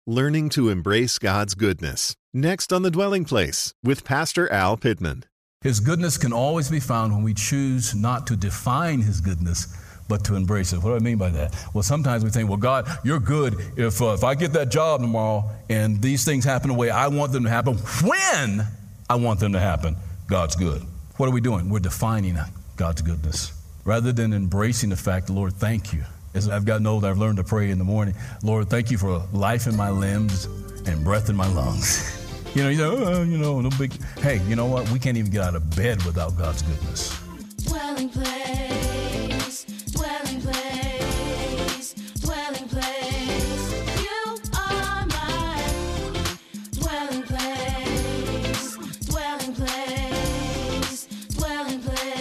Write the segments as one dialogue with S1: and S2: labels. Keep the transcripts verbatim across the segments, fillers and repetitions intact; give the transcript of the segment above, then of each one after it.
S1: Learning to embrace God's goodness. Next on The Dwelling Place with Pastor Al Pittman.
S2: His goodness can always be found when we choose not to define His goodness, but to embrace it. What do I mean by that? Well, sometimes we think, well, God, you're good if uh, if I get that job tomorrow and these things happen the way I want them to happen, when I want them to happen, God's good. What are we doing? We're defining God's goodness rather than embracing the fact, Lord, thank you. As I've gotten older, I've learned to pray in the morning, Lord, thank you for life in my limbs and breath in my lungs. You know, you know, uh, you know, no big. Hey, you know what? We can't even get out of bed without God's goodness.
S3: Dwelling place, dwelling place, dwelling place. You are my dwelling place, dwelling place, dwelling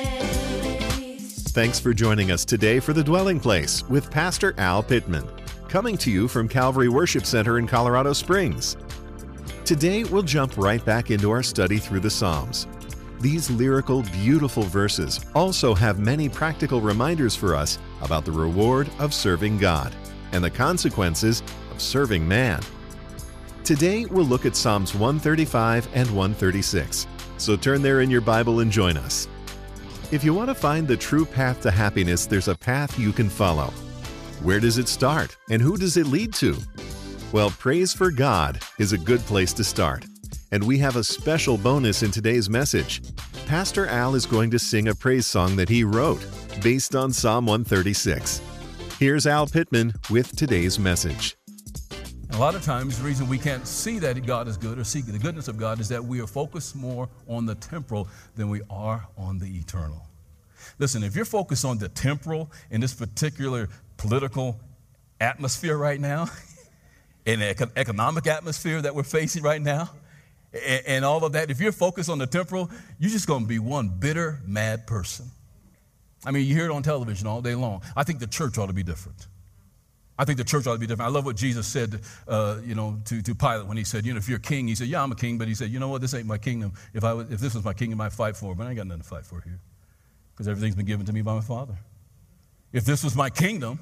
S3: place.
S1: Thanks for joining us today for The Dwelling Place with Pastor Al Pittman, coming to you from Calvary Worship Center in Colorado Springs. Today, we'll jump right back into our study through the Psalms. These lyrical, beautiful verses also have many practical reminders for us about the reward of serving God and the consequences of serving man. Today, we'll look at Psalms one thirty-five and one thirty-six, so turn there in your Bible and join us. If you want to find the true path to happiness, there's a path you can follow. Where does it start, and who does it lead to? Well, praise for God is a good place to start. And we have a special bonus in today's message. Pastor Al is going to sing a praise song that he wrote based on Psalm one thirty-six. Here's Al Pittman with today's message.
S2: A lot of times, the reason we can't see that God is good or see the goodness of God is that we are focused more on the temporal than we are on the eternal. Listen, if you're focused on the temporal in this particular political atmosphere right now, in the economic atmosphere that we're facing right now, and, and all of that, if you're focused on the temporal, you're just going to be one bitter, mad person. I mean, you hear it on television all day long. I think the church ought to be different. I think the church ought to be different. I love what Jesus said, uh, you know, to, to Pilate when he said, you know, if you're a king, he said, yeah, I'm a king, but he said, you know what, this ain't my kingdom. If I was, if this was my kingdom, I'd fight for it, but I ain't got nothing to fight for here because everything's been given to me by my Father. If this was my kingdom,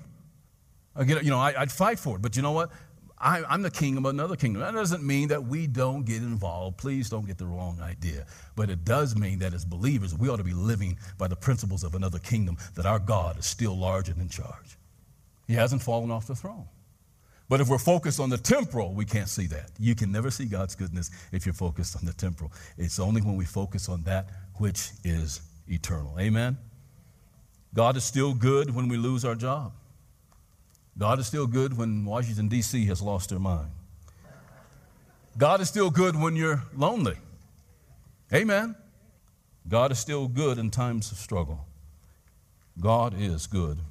S2: I get, you know, I, I'd fight for it, but you know what? I, I'm the king of another kingdom. That doesn't mean that we don't get involved. Please don't get the wrong idea. But it does mean that as believers, we ought to be living by the principles of another kingdom, that our God is still large and in charge. He hasn't fallen off the throne. But if we're focused on the temporal, we can't see that. You can never see God's goodness if you're focused on the temporal. It's only when we focus on that which is eternal. Amen? God is still good when we lose our job. God is still good when Washington, D C has lost their mind. God is still good when you're lonely. Amen. God is still good in times of struggle. God is good.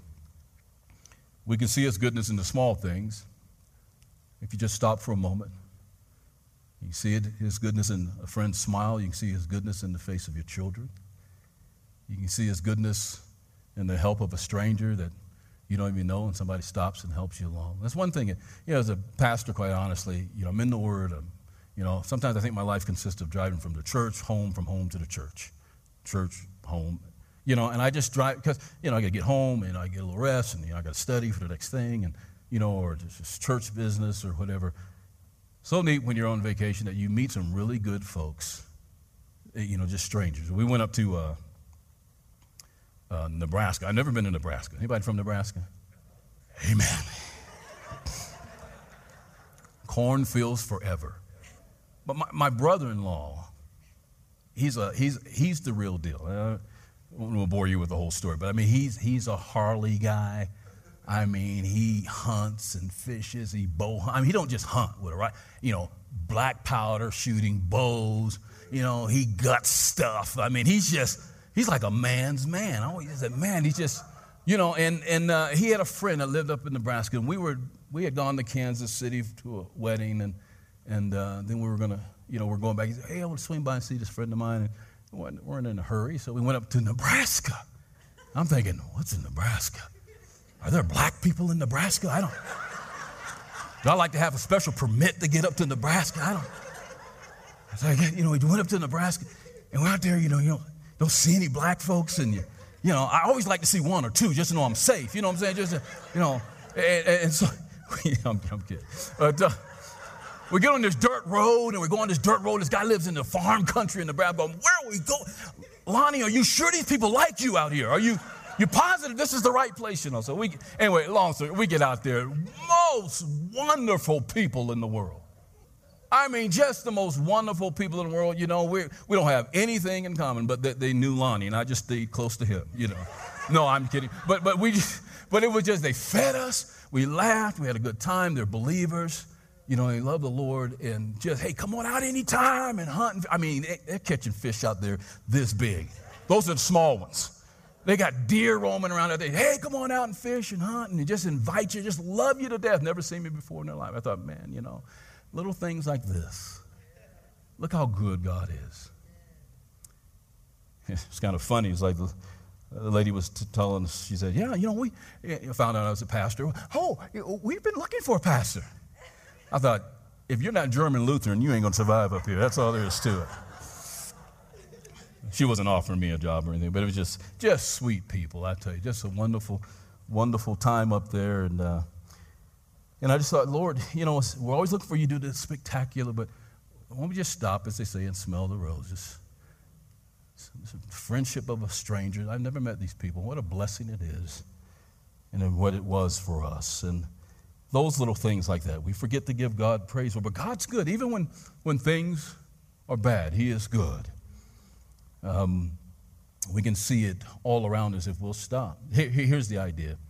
S2: We can see His goodness in the small things. If you just stop for a moment, you see it, His goodness in a friend's smile. You can see His goodness in the face of your children. You can see His goodness in the help of a stranger that you don't even know, and somebody stops and helps you along. That's one thing. You know, as a pastor, quite honestly, you know, I'm in the Word. I'm, you know, sometimes I think my life consists of driving from the church, home, from home to the church. Church, home. You know, and I just drive, because, you know, I got to get home, and I get a little rest, and, you know, I got to study for the next thing, and, you know, or just church business or whatever. So neat when you're on vacation that you meet some really good folks, you know, just strangers. We went up to uh, Uh, Nebraska. I've never been to Nebraska. Anybody from Nebraska? Amen. Cornfields forever. But my, my brother-in-law, he's a he's he's the real deal. Uh, I won't bore you with the whole story, but I mean he's he's a Harley guy. I mean he hunts and fishes. He bow hunt. I mean he don't just hunt with a right, you know, black powder shooting bows. You know he guts stuff. I mean he's just. He's like a man's man. I always said, man, he's just, you know, and, and uh, he had a friend that lived up in Nebraska, and we were we had gone to Kansas City to a wedding, and and uh, then we were going to, you know, we're going back. He said, hey, I want to swing by and see this friend of mine. And we weren't, weren't in a hurry, so we went up to Nebraska. I'm thinking, what's in Nebraska? Are there black people in Nebraska? I don't. Do I like to have a special permit to get up to Nebraska? I don't. So, you know, we went up to Nebraska, and we're out there, you know, you know, don't see any black folks, and you, you know, I always like to see one or two just to know I'm safe. You know what I'm saying? Just, you know, and, and so, I'm, I'm kidding. But, uh, We get on this dirt road, and we go on this dirt road. This guy lives in the farm country in Nebraska. Going, where are we going? Lonnie, are you sure these people like you out here? Are you you positive this is the right place? You know. So we anyway, long story. We get out there, most wonderful people in the world. I mean, just the most wonderful people in the world. You know, we we don't have anything in common, but they, they knew Lonnie, and I just stayed close to him. You know. No, I'm kidding. But but we just, but it was just they fed us. We laughed. We had a good time. They're believers. You know, they love the Lord, and just, hey, come on out anytime and hunt. I mean, they, they're catching fish out there this big. Those are the small ones. They got deer roaming around out there. Hey, come on out and fish and hunt, and they just invite you, just love you to death. Never seen me before in their life. I thought, man, you know, little things like this. Look how good God is. It's kind of funny. It's like the, the lady was t- telling us, she said, yeah, you know, we found out I was a pastor. Oh, we've been looking for a pastor. I thought, if you're not German Lutheran, you ain't going to survive up here. That's all there is to it. She wasn't offering me a job or anything, but it was just just sweet people, I tell you. Just a wonderful, wonderful time up there. And uh, and I just thought, Lord, you know, we're always looking for you to do this spectacular, but why don't we just stop, as they say, and smell the roses? Friendship of a stranger. I've never met these people. What a blessing it is, and then what it was for us. And those little things like that. We forget to give God praise for, but God's good. Even when, when things are bad, He is good. Um, we can see it all around us if we'll stop. Here, here's the idea.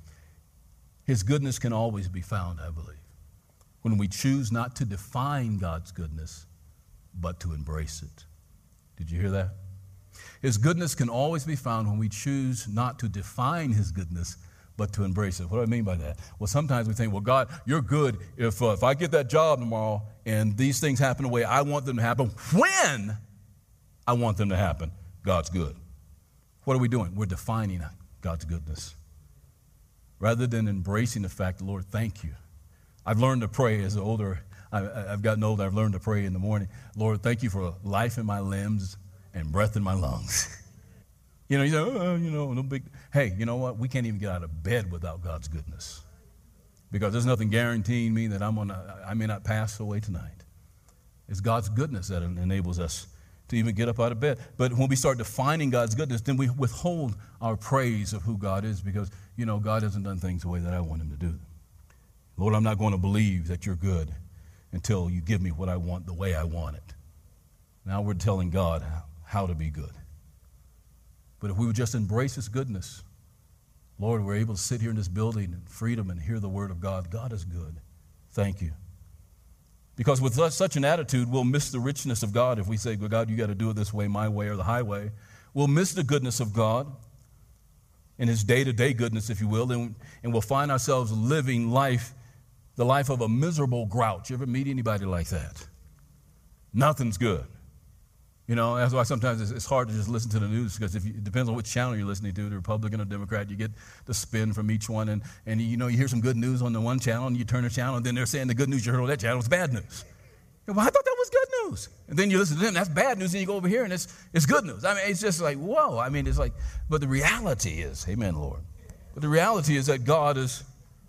S2: His goodness can always be found, I believe, when we choose not to define God's goodness, but to embrace it. Did you hear that? His goodness can always be found when we choose not to define His goodness, but to embrace it. What do I mean by that? Well, sometimes we think, well, God, you're good if uh, if I get that job tomorrow and these things happen the way I want them to happen, when I want them to happen, God's good. What are we doing? We're defining God's goodness. Rather than embracing the fact, Lord, thank you. I've learned to pray as older, I, I've gotten older, I've learned to pray in the morning. Lord, thank you for life in my limbs and breath in my lungs. You know, you know, oh, you know, no big. Hey, you know what? We can't even get out of bed without God's goodness, because there's nothing guaranteeing me that I'm gonna, I may not pass away tonight. It's God's goodness that enables us to even get up out of bed. But when we start defining God's goodness, then we withhold our praise of who God is, because you know God hasn't done things the way that I want Him to do them. Lord, I'm not going to believe that you're good until you give me what I want the way I want it. Now we're telling God how to be good. But if we would just embrace His goodness, Lord, we're able to sit here in this building in freedom and hear the word of God. God is good. Thank you. Because with such an attitude, we'll miss the richness of God if we say, well, God, you got to do it this way, my way, or the highway. We'll miss the goodness of God and His day-to-day goodness, if you will, and, and we'll find ourselves living life, the life of a miserable grouch. You ever meet anybody like that? Nothing's good. You know, that's why sometimes it's, it's hard to just listen to the news, because if you, it depends on which channel you're listening to, the Republican or Democrat, you get the spin from each one. And, and you know, you hear some good news on the one channel, and you turn the channel, and then they're saying the good news you heard on that channel was bad news. Well, I thought that was good news. And then you listen to them, that's bad news, and you go over here, and it's, it's good news. I mean, it's just like, whoa. I mean, it's like, but the reality is, amen, Lord. But the reality is that God is,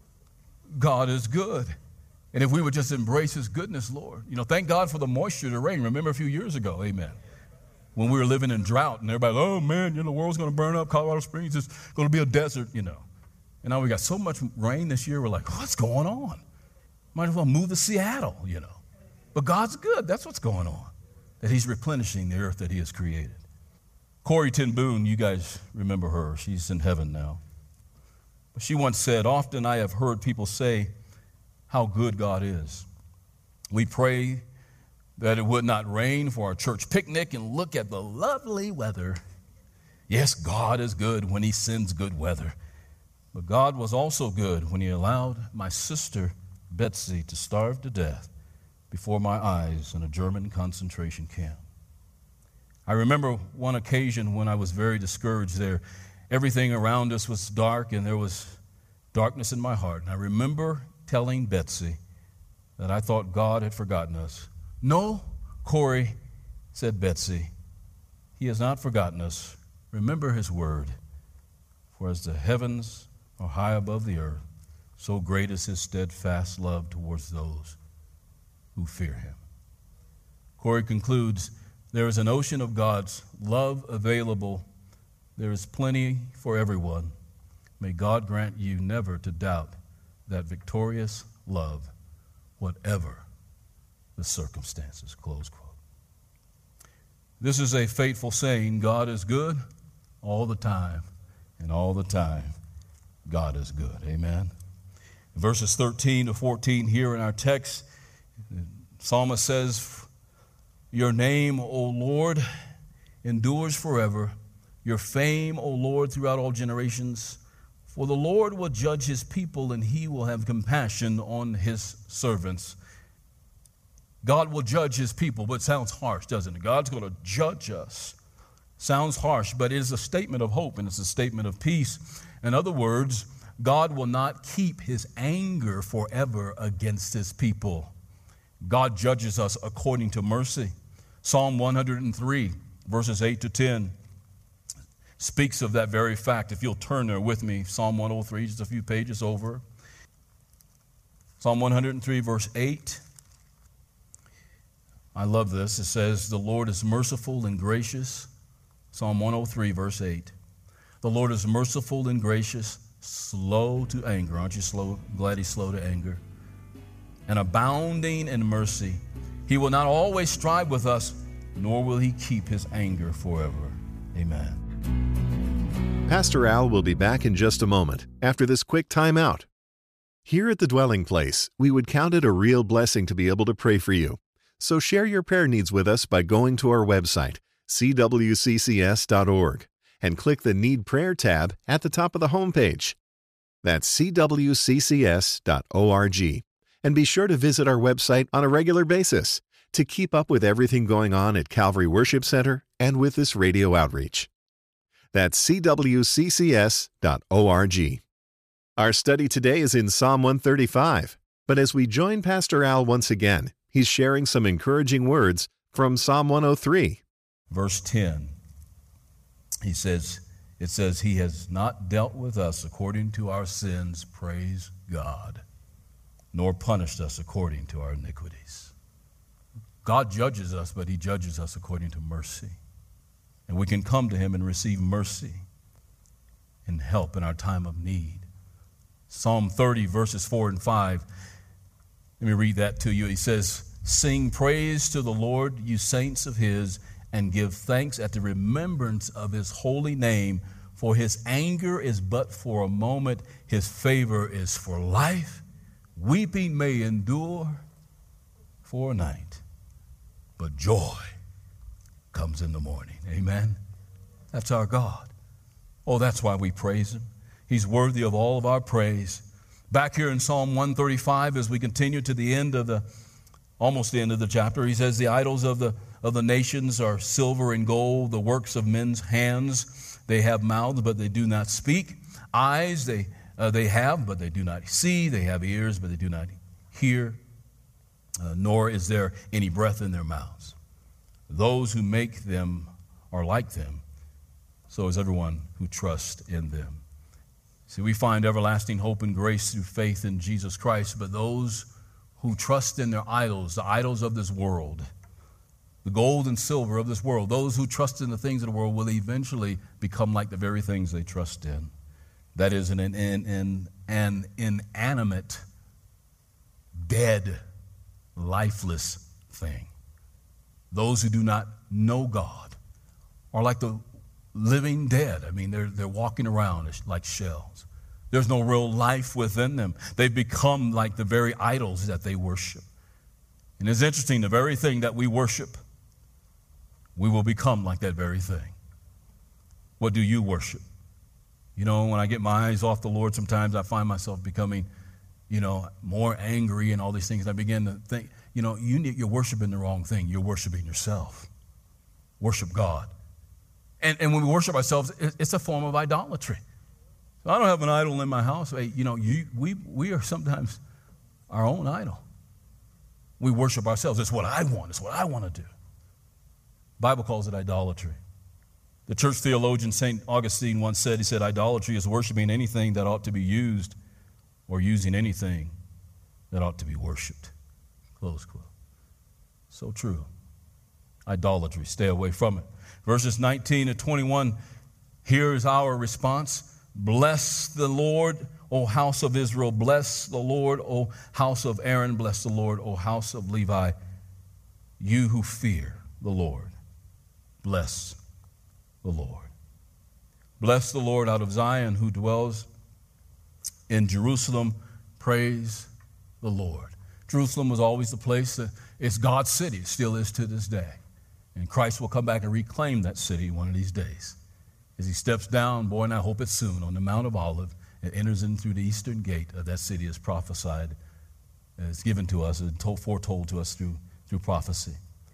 S2: God is good. And if we would just embrace His goodness, Lord, you know, thank God for the moisture, the rain. Remember a few years ago, amen, when we were living in drought, and everybody, oh, man, you know, the world's going to burn up. Colorado Springs is going to be a desert, you know. And now we got so much rain this year, we're like, what's going on? Might as well move to Seattle, you know. But God's good. That's what's going on, that He's replenishing the earth that He has created. Corrie ten Boom, you guys remember her. She's in heaven now. But she once said, often I have heard people say how good God is. We pray that it would not rain for our church picnic, and look at the lovely weather. Yes, God is good when He sends good weather. But God was also good when He allowed my sister Betsy to starve to death before my eyes in a German concentration camp. I remember one occasion when I was very discouraged there. Everything around us was dark, and there was darkness in my heart. And I remember telling Betsy that I thought God had forgotten us. No, Corrie, said Betsy, He has not forgotten us. Remember His word. For as the heavens are high above the earth, so great is His steadfast love towards those who fear him. Corey concludes, there is an ocean of God's love available. There is plenty for everyone. May God grant you never to doubt that victorious love, whatever the circumstances. Close quote. This is a faithful saying, God is good all the time, and all the time God is good. Amen. Verses thirteen to fourteen here in our text, the psalmist says, your name, O Lord, endures forever. Your fame, O Lord, throughout all generations. For the Lord will judge his people, and he will have compassion on his servants. God will judge his people, but it sounds harsh, doesn't it? God's going to judge us. Sounds harsh, but it is a statement of hope, and it's a statement of peace. In other words, God will not keep his anger forever against his people. God judges us according to mercy. Psalm one hundred three, verses eight to ten, speaks of that very fact. If you'll turn there with me, Psalm one oh three, just a few pages over. Psalm one hundred three, verse eight. I love this. It says, the Lord is merciful and gracious. Psalm one oh three, verse eight. The Lord is merciful and gracious, slow to anger. Aren't you slow? Glad he's slow to anger. And abounding in mercy. He will not always strive with us, nor will he keep his anger forever. Amen.
S1: Pastor Al will be back in just a moment after this quick timeout. Here at the Dwelling Place, we would count it a real blessing to be able to pray for you. So share your prayer needs with us by going to our website, c w c c s dot org, and click the Need Prayer tab at the top of the homepage. That's c w c c s dot org. And be sure to visit our website on a regular basis to keep up with everything going on at Calvary Worship Center and with this radio outreach. That's c w c c s dot org. Our study today is in Psalm one thirty-five, but as we join Pastor Al once again, he's sharing some encouraging words from Psalm one oh three.
S2: Verse ten, he says, it says, he has not dealt with us according to our sins, praise God, nor punished us according to our iniquities. God judges us, but he judges us according to mercy. And we can come to him and receive mercy and help in our time of need. Psalm thirty, verses four and five. Let me read that to you. He says, sing praise to the Lord, you saints of his, and give thanks at the remembrance of his holy name. For his anger is but for a moment, his favor is for life. Weeping may endure for a night, but joy comes in the morning. Amen. That's our God. Oh, that's why we praise him. He's worthy of all of our praise. Back here in Psalm one thirty-five, as we continue to the end of the, almost the end of the chapter, he says, the idols of the of the nations are silver and gold, the works of men's hands. They have mouths, but they do not speak. Eyes they uh, they have, but they do not see. They have ears, but they do not hear. Uh, nor is there any breath in their mouths. Those who make them are like them. So is everyone who trusts in them. See, we find everlasting hope and grace through faith in Jesus Christ, but those who trust in their idols, the idols of this world, the gold and silver of this world, those who trust in the things of the world will eventually become like the very things they trust in. That is an, an, an, an inanimate, dead, lifeless thing. Those who do not know God are like the living dead. I mean, they're, they're walking around like shells. There's no real life within them. They've become like the very idols that they worship. And it's interesting, the very thing that we worship, we will become like that very thing. What do you worship? You know, when I get my eyes off the Lord, sometimes I find myself becoming, you know, more angry and all these things. I begin to think, you know, you need, you're worshiping the wrong thing. You're worshiping yourself. Worship God. And, and when we worship ourselves, it's a form of idolatry. So I don't have an idol in my house. Hey, you know, you, we, we are sometimes our own idol. We worship ourselves. It's what I want. It's what I want to do. The Bible calls it idolatry. The church theologian Saint Augustine once said, he said, idolatry is worshiping anything that ought to be used or using anything that ought to be worshiped. Close quote. So true. Idolatry, stay away from it. Verses nineteen to twenty-one, here is our response. Bless the Lord, O house of Israel. Bless the Lord, O house of Aaron. Bless the Lord, O house of Levi. You who fear the Lord, bless the Lord. Bless the Lord out of Zion, who dwells in Jerusalem. Praise the Lord. Jerusalem was always the place that it's God's city. It still is to this day. And Christ will come back and reclaim that city one of these days. As he steps down, boy, and I hope it's soon, on the Mount of Olives, and enters in through the eastern gate of that city as prophesied, as given to us, and told, foretold to us through, through prophecy.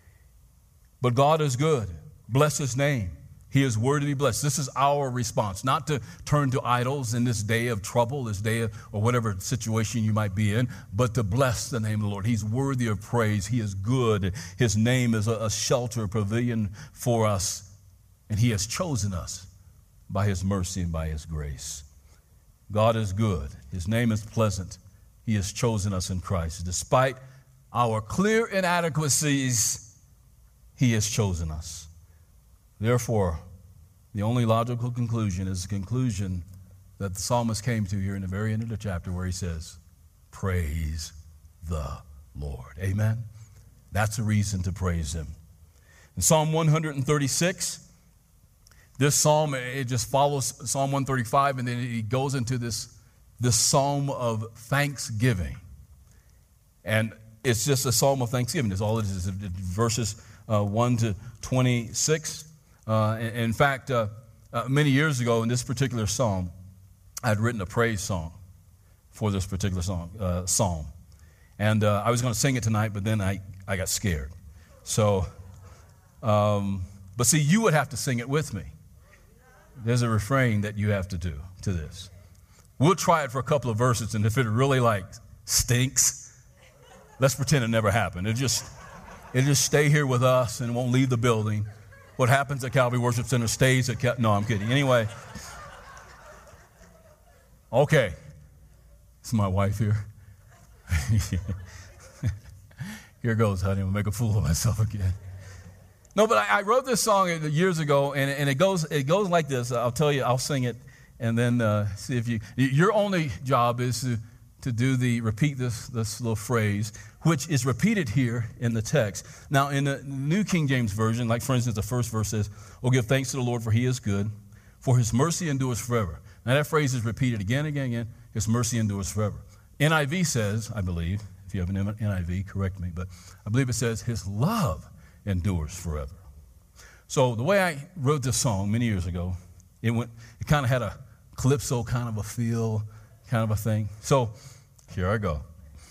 S2: But God is good. Bless his name. He is worthy to be blessed. This is our response, not to turn to idols in this day of trouble, this day of, or whatever situation you might be in, but to bless the name of the Lord. He's worthy of praise. He is good. His name is a, a shelter, a pavilion for us, and he has chosen us by his mercy and by his grace. God is good. His name is pleasant. He has chosen us in Christ. Despite our clear inadequacies, he has chosen us. Therefore, the only logical conclusion is the conclusion that the psalmist came to here in the very end of the chapter, where he says, praise the Lord. Amen? That's a reason to praise him. In Psalm one thirty-six, this psalm, it just follows Psalm one thirty-five, and then it goes into this, this psalm of thanksgiving. And it's just a psalm of thanksgiving. That's all it is. It's verses uh, one to twenty-six. Uh, in, in fact, uh, uh, many years ago in this particular psalm, I had written a praise song for this particular song, uh, psalm. And uh, I was going to sing it tonight, but then I, I got scared. So, um, but see, you would have to sing it with me. There's a refrain that you have to do to this. We'll try it for a couple of verses, and if it really like stinks, let's pretend it never happened. It just, it just stay here with us and won't leave the building. What happens at Calvary Worship Center stays at Cal- No, I'm kidding. Anyway. Okay. It's my wife here. Here goes, honey. I'm going to make a fool of myself again. No, but I, I wrote this song years ago, and, and it goes it goes like this. I'll tell you, I'll sing it, and then uh, see if you... Your only job is to, to do the, repeat this, this little phrase, which is repeated here in the text. Now, in the New King James Version, like, for instance, the first verse says, "Oh, give thanks to the Lord, for he is good, for his mercy endures forever." Now, that phrase is repeated again and again and again. His mercy endures forever. N I V says, I believe, if you have an N I V, correct me, but I believe it says, his love endures forever. So the way I wrote this song many years ago, it went, it kind of had a calypso kind of a feel, kind of a thing. So here I go.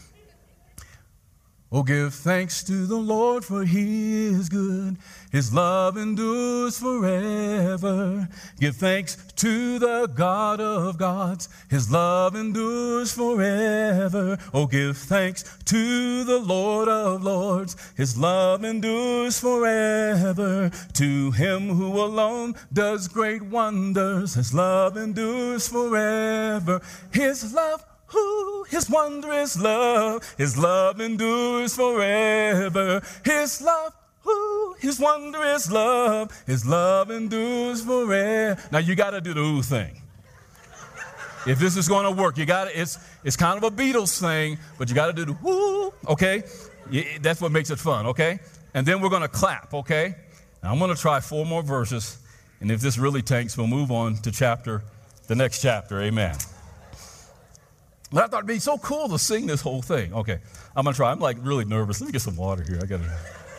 S2: Oh, give thanks to the Lord, for he is good. His love endures forever. Give thanks to the God of gods. His love endures forever. Oh, give thanks to the Lord of lords. His love endures forever. To him who alone does great wonders. His love endures forever. His love Ooh, his wondrous love, his love endures forever. His love, ooh, his wondrous love, his love endures forever. Now you got to do the ooh thing. If this is going to work, you got to. It's it's kind of a Beatles thing, but you got to do the ooh. Okay, that's what makes it fun. Okay, and then we're going to clap. Okay, now I'm going to try four more verses, and if this really tanks, we'll move on to chapter, the next chapter. Amen. But I thought it'd be so cool to sing this whole thing. Okay, I'm going to try. I'm like really nervous. Let me get some water here. I got to.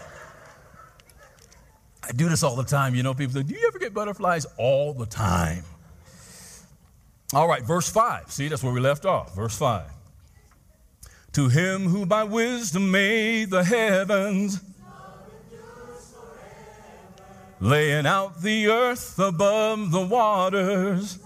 S2: I do this all the time. You know, people say, do you ever get butterflies? All the time. All right, verse five. See, that's where we left off. Verse five. To him who by wisdom made the heavens, laying out the earth above the waters.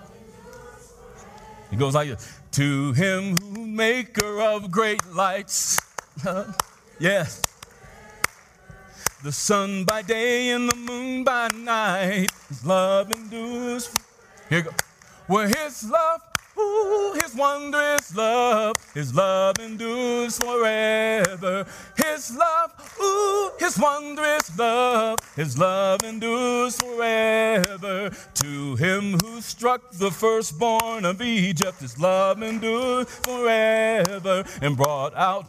S2: It goes like this. To him who maker of great lights. Yes. The sun by day and the moon by night. His love endures. Here you go. Where his love, ooh, ooh, his wondrous love, his love endures forever. His love, ooh, his wondrous love, his love endures forever. To him who struck the firstborn of Egypt, his love endures forever. And brought out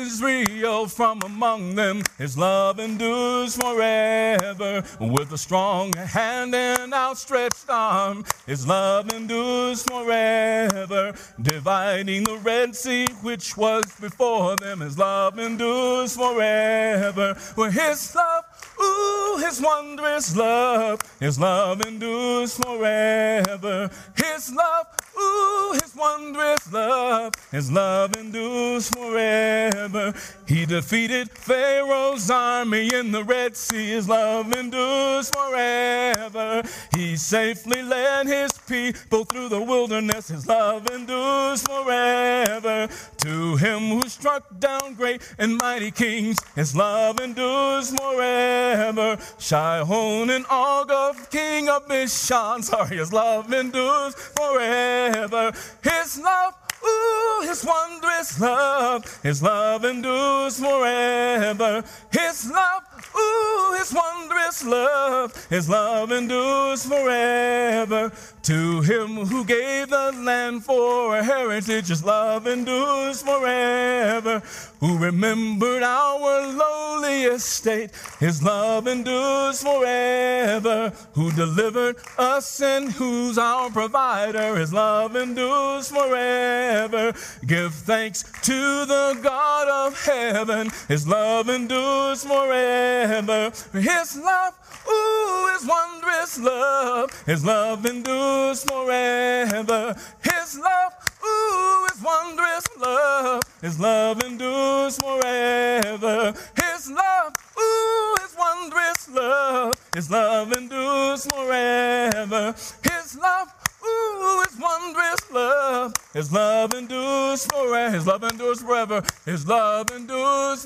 S2: Israel from among them, his love endures forever. With a strong hand and outstretched arm, his love endures forever. Dividing the Red Sea which was before them, his love endures forever. For his love, ooh, his wondrous love, his love endures forever. His love, ooh, his wondrous love, his love endures forever. He defeated Pharaoh's army in the Red Sea, his love endures forever. He safely led his people through the wilderness, his love endures forever. To him who struck down great and mighty kings, his love endures forever. Shihon and Og, king of Bashan, sorry, his love endures forever. His love, ooh, his wondrous love, his love endures forever. His love, ooh, his wondrous love, his love endures forever. To him who gave the land for a heritage, his love endures forever. Who remembered our lowly estate, his love endures forever. Who delivered us and who's our provider, his love endures forever. Give thanks to the God of heaven, his love endures forever. His love, ooh, his wondrous love, his love endures forever. His love, ooh, his wondrous love, his love endures forever. His love, ooh, his wondrous love, his love endures forever. His love, ooh, his wondrous love, his love endures forever. His love endures forever. His love endures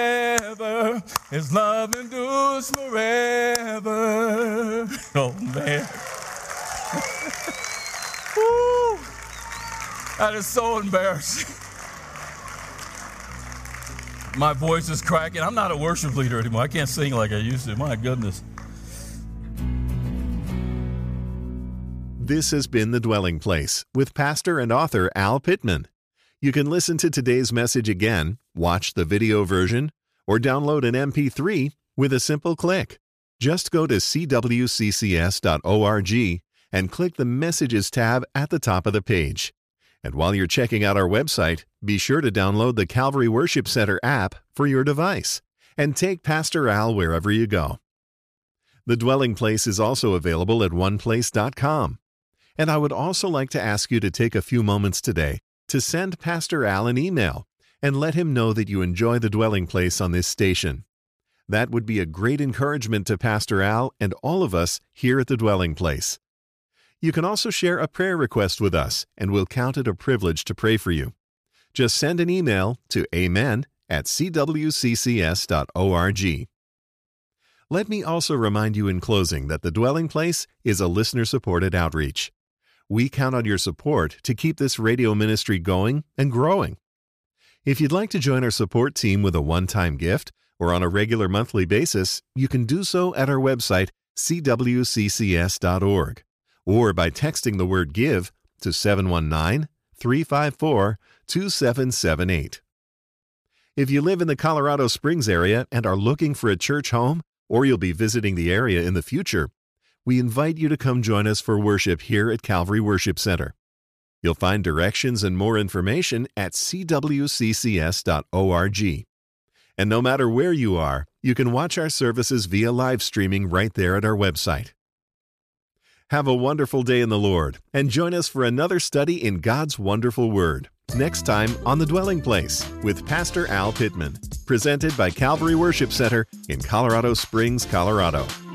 S2: forever. His love endures forever. Oh, man. Woo. That is so embarrassing. My voice is cracking. I'm not a worship leader anymore. I can't sing like I used to. My goodness.
S1: This has been The Dwelling Place with pastor and author Al Pittman. You can listen to today's message again, watch the video version, or download an M P three with a simple click. Just go to c w c c s dot org and click the Messages tab at the top of the page. And while you're checking out our website, be sure to download the Calvary Worship Center app for your device and take Pastor Al wherever you go. The Dwelling Place is also available at one place dot com. And I would also like to ask you to take a few moments today to send Pastor Al an email and let him know that you enjoy The Dwelling Place on this station. That would be a great encouragement to Pastor Al and all of us here at The Dwelling Place. You can also share a prayer request with us, and we'll count it a privilege to pray for you. Just send an email to amen at c w c c s dot org. Let me also remind you in closing that The Dwelling Place is a listener-supported outreach. We count on your support to keep this radio ministry going and growing. If you'd like to join our support team with a one-time gift or on a regular monthly basis, you can do so at our website, c w c c s dot org, or by texting the word GIVE to seven one nine, three five four, two seven seven eight. If you live in the Colorado Springs area and are looking for a church home, or you'll be visiting the area in the future, we invite you to come join us for worship here at Calvary Worship Center. You'll find directions and more information at c w c c s dot org. And no matter where you are, you can watch our services via live streaming right there at our website. Have a wonderful day in the Lord, and join us for another study in God's wonderful Word, next time on The Dwelling Place with Pastor Al Pittman, presented by Calvary Worship Center in Colorado Springs, Colorado.